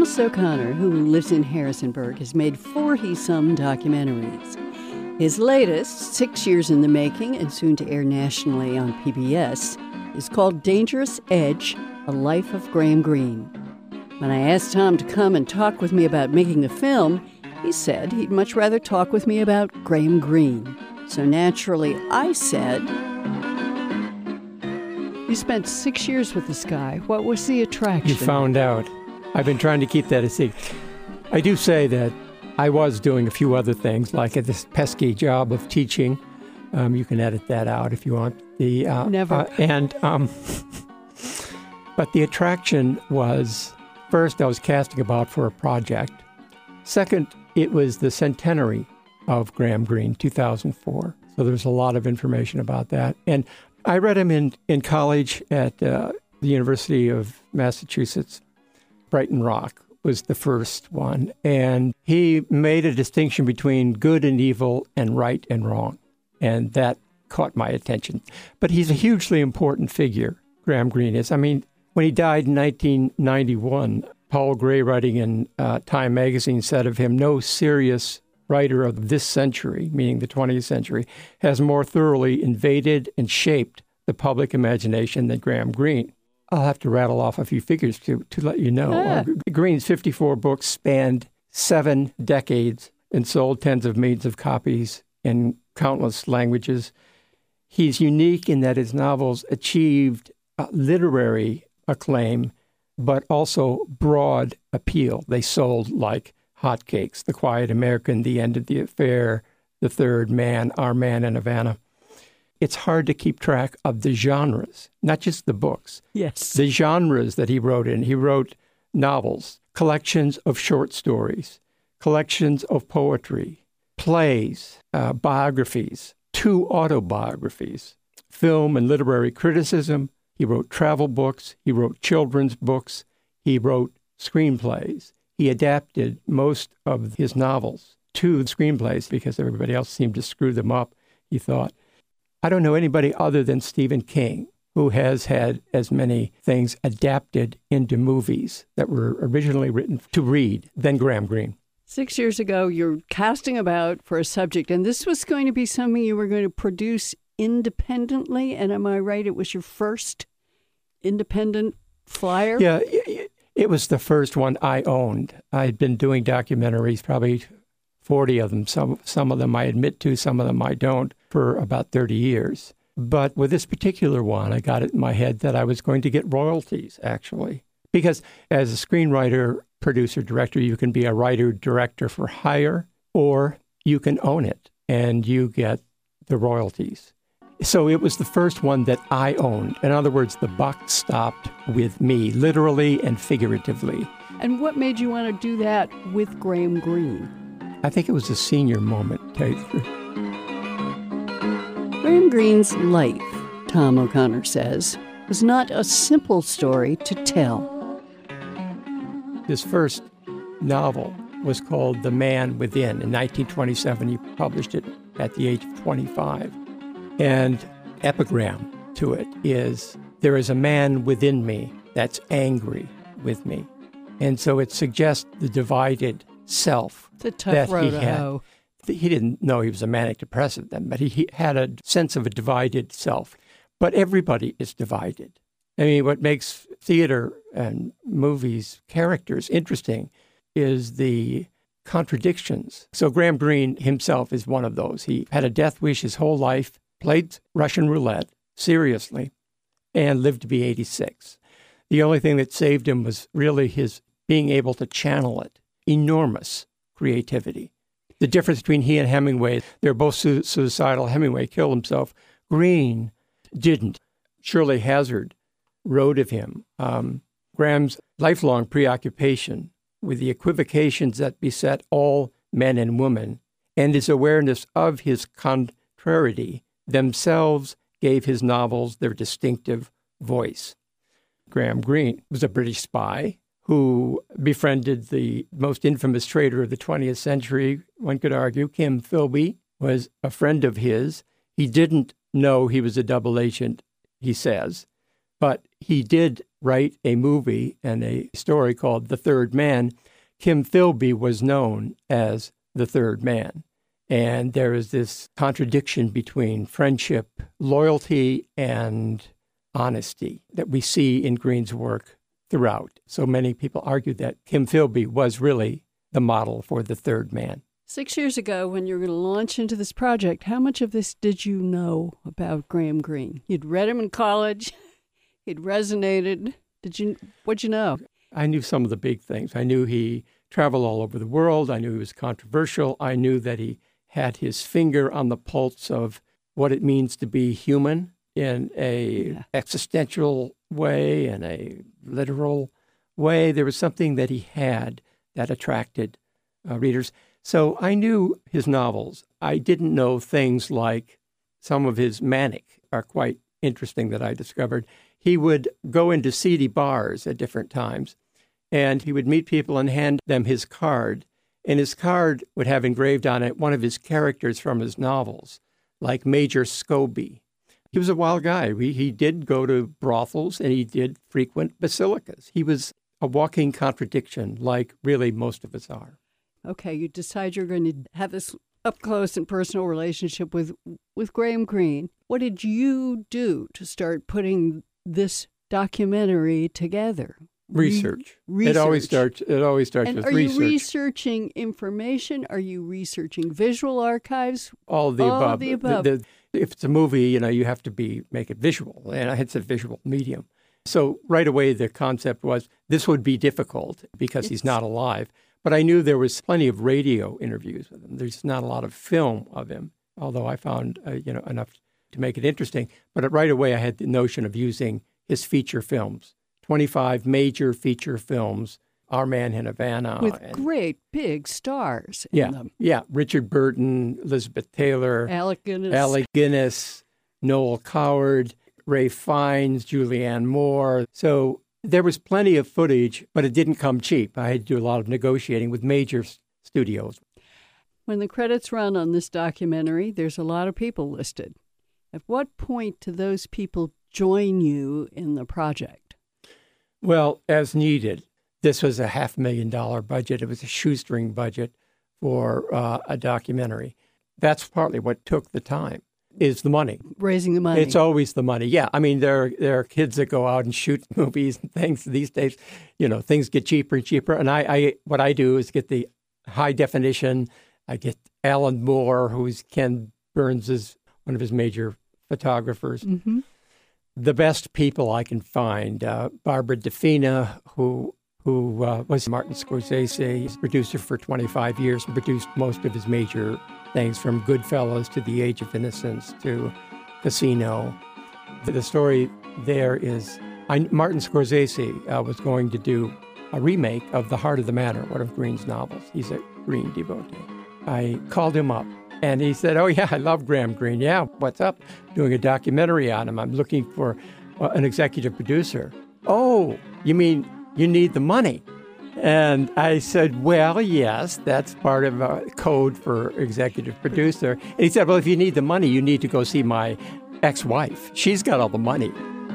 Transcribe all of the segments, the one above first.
Thomas O'Connor, who lives in Harrisonburg, has made 40-some documentaries. His latest, 6 years in the making and soon to air nationally on PBS, is called Dangerous Edge, A Life of Graham Greene. When I asked Tom to come and talk with me about making the film, he said he'd much rather talk with me about Graham Greene. So naturally, I said, "You spent 6 years with this guy. What was the attraction?" You found out. I've been trying to keep that a secret. I do say that I was doing a few other things, like this pesky job of teaching. You can edit that out if you want. Never. But the attraction was, first, I was casting about for a project. Second, it was the centenary of Graham Greene, 2004. So there's a lot of information about that. And I read him in college at the University of Massachusetts. Brighton Rock was the first one. And he made a distinction between good and evil and right and wrong. And that caught my attention. But he's a hugely important figure, Graham Greene is. I mean, when he died in 1991, Paul Gray, writing in Time magazine, said of him, "No serious writer of this century," meaning the 20th century, "has more thoroughly invaded and shaped the public imagination than Graham Greene." I'll have to rattle off a few figures to let you know. Yeah. Greene's 54 books spanned 7 decades and sold tens of millions of copies in countless languages. He's unique in that his novels achieved literary acclaim, but also broad appeal. They sold like hotcakes. The Quiet American, The End of the Affair, The Third Man, Our Man in Havana. It's hard to keep track of the genres, not just the books. Yes. The genres that he wrote in. He wrote novels, collections of short stories, collections of poetry, plays, biographies, 2 autobiographies, film and literary criticism. He wrote travel books. He wrote children's books. He wrote screenplays. He adapted most of his novels to screenplays because everybody else seemed to screw them up, he thought. I don't know anybody other than Stephen King who has had as many things adapted into movies that were originally written to read than Graham Greene. 6 years ago, you're casting about for a subject, and this was going to be something you were going to produce independently. And am I right? It was your first independent flyer? Yeah, it was the first one I owned. I'd been doing documentaries, probably 40 of them. Some of them I admit to, some of them I don't, for about 30 years. But with this particular one, I got it in my head that I was going to get royalties, actually. Because as a screenwriter, producer, director, you can be a writer-director for hire, or you can own it, and you get the royalties. So it was the first one that I owned. In other words, the buck stopped with me, literally and figuratively. And what made you want to do that with Graham Greene? I think it was a senior moment, to tell you the truth. Graham Greene's life, Tom O'Connor says, was not a simple story to tell. His first novel was called The Man Within. In 1927, he published it at the age of 25. And epigram to it is, "There is a man within me that's angry with me." And so it suggests the divided self It's a tough road to hoe. He didn't know he was a manic depressive then, but he had a sense of a divided self. But everybody is divided. I mean, what makes theater and movies characters interesting is the contradictions. So Graham Greene himself is one of those. He had a death wish his whole life, played Russian roulette seriously, and lived to be 86. The only thing that saved him was really his being able to channel it. Enormous creativity. The difference between he and Hemingway, they're both suicidal. Hemingway killed himself. Greene didn't. Shirley Hazard wrote of him. Graham's lifelong preoccupation with the equivocations that beset all men and women, and his awareness of his contrariety themselves gave his novels their distinctive voice. Graham Greene was a British spy who befriended the most infamous traitor of the 20th century, one could argue. Kim Philby was a friend of his. He didn't know he was a double agent, he says, but he did write a movie and a story called The Third Man, Kim Philby was known as the third man. And there is this contradiction between friendship, loyalty, and honesty that we see in Green's work throughout. So many people argue that Kim Philby was really the model for the third man. 6 years ago, when you were going to launch into this project, how much of this did you know about Graham Greene? You'd read him in college. He'd resonated. What'd you know? I knew some of the big things. I knew he traveled all over the world. I knew he was controversial. I knew that he had his finger on the pulse of what it means to be human in a existential way, in a literal way. There was something that he had that attracted readers. So I knew his novels. I didn't know things like some of his manic are quite interesting that I discovered. He would go into seedy bars at different times, and he would meet people and hand them his card. And his card would have engraved on it one of his characters from his novels, like Major Scobie. He was a wild guy. He did go to brothels, and he did frequent basilicas. He was a walking contradiction, like really most of us are. Okay, you decide you're going to have this up-close and personal relationship with Graham Greene. What did you do to start putting this documentary together? Research. Research. It always starts with research. Are you researching information? Are you researching visual archives? All of the above. All of the above. If it's a movie, you have to make it visual, and it's a visual medium. So right away, the concept was this would be difficult because he's not alive. But I knew there was plenty of radio interviews with him. There's not a lot of film of him, although I found enough to make it interesting. But right away, I had the notion of using his feature films, 25 major feature films, Our Man in Havana. With great big stars in them. Yeah, Richard Burton, Elizabeth Taylor, Alec Guinness, Noel Coward, Ralph Fiennes, Julianne Moore. So there was plenty of footage, but it didn't come cheap. I had to do a lot of negotiating with major studios. When the credits run on this documentary, there's a lot of people listed. At what point do those people join you in the project? Well, as needed. This was a $500,000 budget. It was a shoestring budget for a documentary. That's partly what took the time, is the money. Raising the money. It's always the money. Yeah. I mean, there are kids that go out and shoot movies and things. These days, things get cheaper and cheaper. And what I do is get the high definition. I get Alan Moore, who's Ken Burns' one of his major photographers. Mm-hmm. The best people I can find. Barbara DeFina, who was Martin Scorsese's producer for 25 years and produced most of his major things, from Goodfellas to The Age of Innocence to Casino. The story there is Martin Scorsese was going to do a remake of The Heart of the Matter, one of Greene's novels. He's a Greene devotee. I called him up, and he said, "Oh, yeah, I love Graham Greene. Yeah, what's up? Doing a documentary on him. I'm looking for an executive producer." "Oh, you mean you need the money?" And I said, "Well, yes, that's part of a code for executive producer." And he said, "Well, if you need the money, you need to go see my ex-wife. She's got all the money."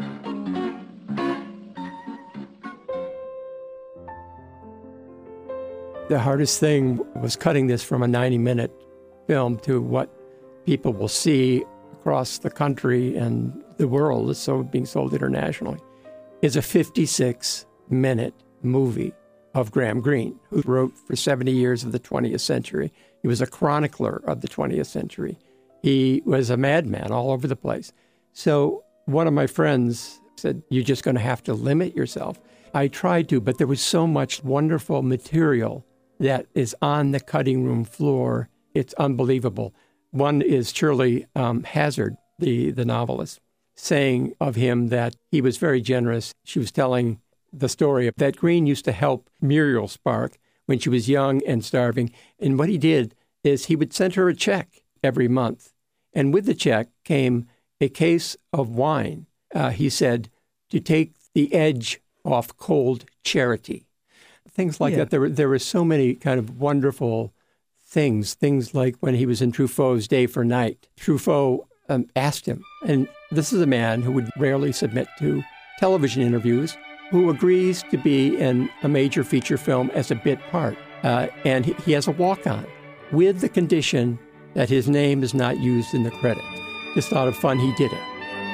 The hardest thing was cutting this from a 90-minute film to what people will see across the country and the world. It's being sold internationally. It's a 56-minute movie of Graham Greene, who wrote for 70 years of the 20th century. He was a chronicler of the 20th century. He was a madman all over the place. So one of my friends said, "You're just going to have to limit yourself." I tried to, but there was so much wonderful material that is on the cutting room floor. It's unbelievable. One is Shirley Hazard, the novelist, saying of him that he was very generous. She was telling the story that Greene used to help Muriel Spark when she was young and starving. And what he did is he would send her a check every month. And with the check came a case of wine, he said, to take the edge off cold charity. Things like that. There were so many kind of wonderful things like when he was in Truffaut's Day for Night. Truffaut asked him, and this is a man who would rarely submit to television interviews, who agrees to be in a major feature film as a bit part. And he has a walk-on with the condition that his name is not used in the credits. Just out of fun, he did it.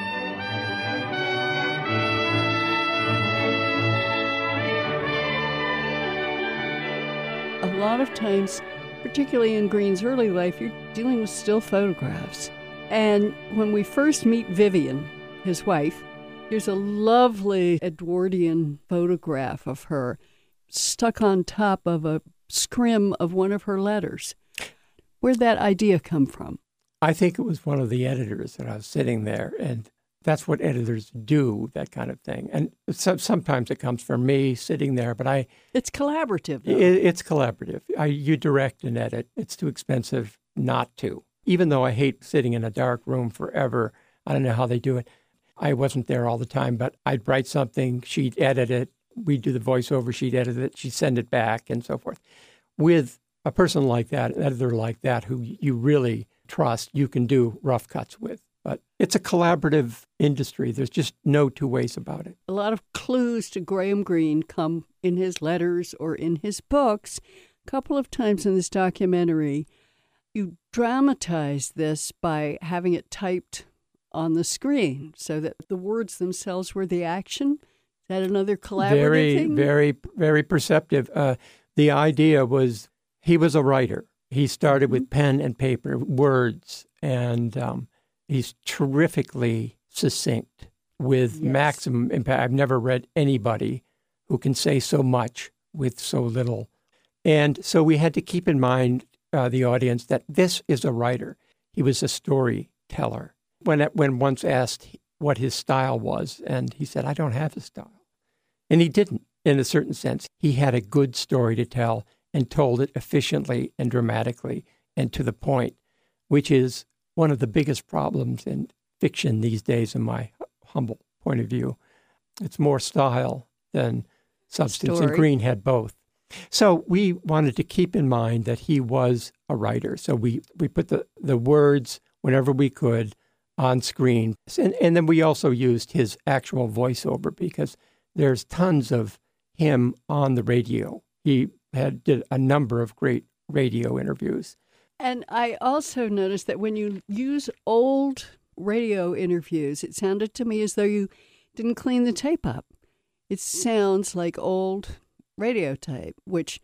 A lot of times, particularly in Green's early life, you're dealing with still photographs. And when we first meet Vivian, his wife, there's a lovely Edwardian photograph of her stuck on top of a scrim of one of her letters. Where'd that idea come from? I think it was one of the editors that I was sitting there, and that's what editors do, that kind of thing. And sometimes it comes from me sitting there, but It's collaborative, though. It's collaborative. You direct and edit. It's too expensive not to. Even though I hate sitting in a dark room forever, I don't know how they do it. I wasn't there all the time, but I'd write something, she'd edit it, we'd do the voiceover, she'd edit it, she'd send it back, and so forth. With a person like that, an editor like that, who you really trust, you can do rough cuts with. But it's a collaborative industry. There's just no two ways about it. A lot of clues to Graham Greene come in his letters or in his books. A couple of times in this documentary, you dramatize this by having it typed on the screen so that the words themselves were the action. Is that another collaborative thing? Very perceptive. The idea was he was a writer. He started with pen and paper, words, and he's terrifically succinct with maximum impact. I've never read anybody who can say so much with so little. And so we had to keep in mind, the audience, that this is a writer. He was a storyteller. When once asked what his style was, and he said, I don't have a style. And he didn't, in a certain sense. He had a good story to tell and told it efficiently and dramatically and to the point, which is one of the biggest problems in fiction these days, in my humble point of view. It's more style than substance, and Greene had both. So we wanted to keep in mind that he was a writer. So we put the words, whenever we could, on screen. And then we also used his actual voiceover, because there's tons of him on the radio. He did a number of great radio interviews. And I also noticed that when you use old radio interviews, it sounded to me as though you didn't clean the tape up. It sounds like old radio tape, which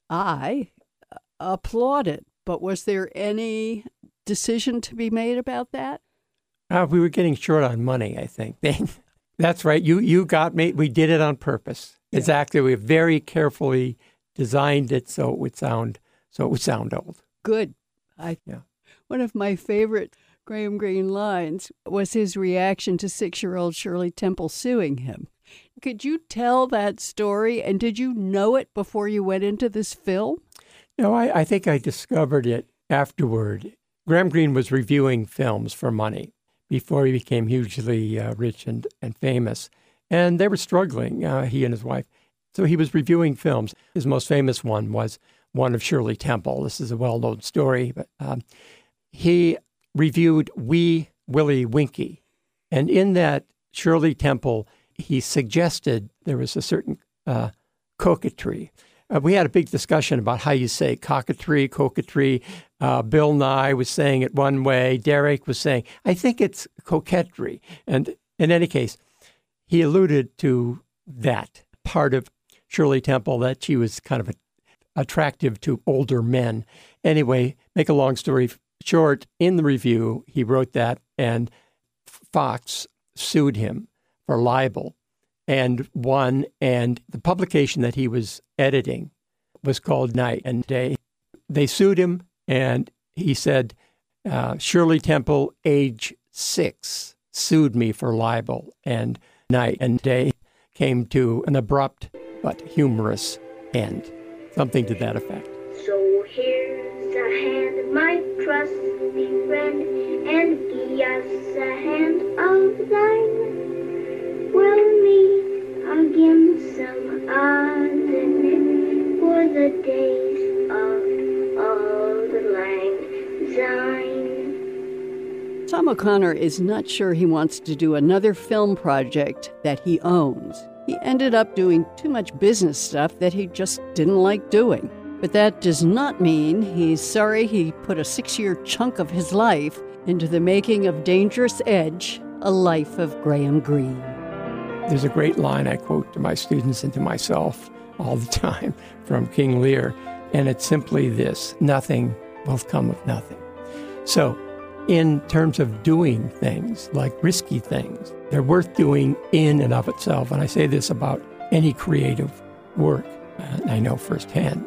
I applauded. But was there any decision to be made about that? We were getting short on money, I think. That's right. You got me. We did it on purpose. Yeah. Exactly. We very carefully designed it so it would sound old. Good. One of my favorite Graham Greene lines was his reaction to 6-year-old Shirley Temple suing him. Could you tell that story, and did you know it before you went into this film? No, I think I discovered it afterward. Graham Greene was reviewing films for money before he became hugely rich and famous. And they were struggling, he and his wife. So he was reviewing films. His most famous one was one of Shirley Temple. This is a well-known story, but he reviewed Wee Willie Winkie. And in that Shirley Temple, he suggested there was a certain coquetry. We had a big discussion about how you say coquetry. Bill Nye was saying it one way. Derek was saying, I think it's coquetry. And in any case, he alluded to that part of Shirley Temple, that she was kind of attractive to older men. Anyway, make a long story short, in the review, he wrote that, and Fox sued him for libel and won. And the publication that he was editing was called Night and Day. They sued him, and he said, Shirley Temple, age 6, sued me for libel. And Night and Day came to an abrupt but humorous end. Something to that effect. So here's a hand, my trusty friend, and give us a hand of thine. We'll meet again some other night, for the days of auld lang syne. Tom O'Connor is not sure he wants to do another film project that he owns. He ended up doing too much business stuff that he just didn't like doing. But that does not mean he's sorry he put a 6-year chunk of his life into the making of Dangerous Edge, A Life of Graham Greene. There's a great line I quote to my students and to myself all the time from King Lear, and it's simply this: nothing will come of nothing. So, in terms of doing things, like risky things, they're worth doing in and of itself. And I say this about any creative work. I know firsthand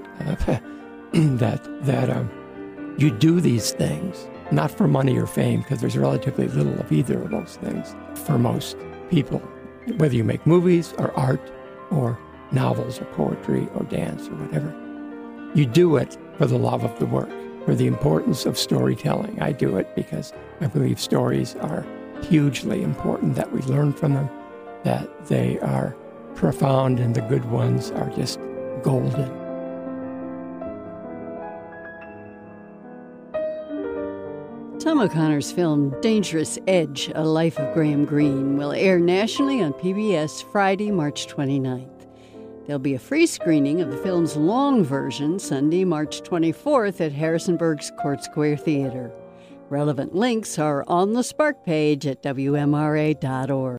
that you do these things not for money or fame, because there's relatively little of either of those things for most people, whether you make movies or art or novels or poetry or dance or whatever. You do it for the love of the work, for the importance of storytelling. I do it because I believe stories are hugely important, that we learn from them, that they are profound, and the good ones are just golden. Tom O'Connor's film Dangerous Edge, A Life of Graham Greene will air nationally on PBS Friday, March 29th. There'll be a free screening of the film's long version Sunday, March 24th at Harrisonburg's Court Square Theater. Relevant links are on the Spark page at WMRA.org.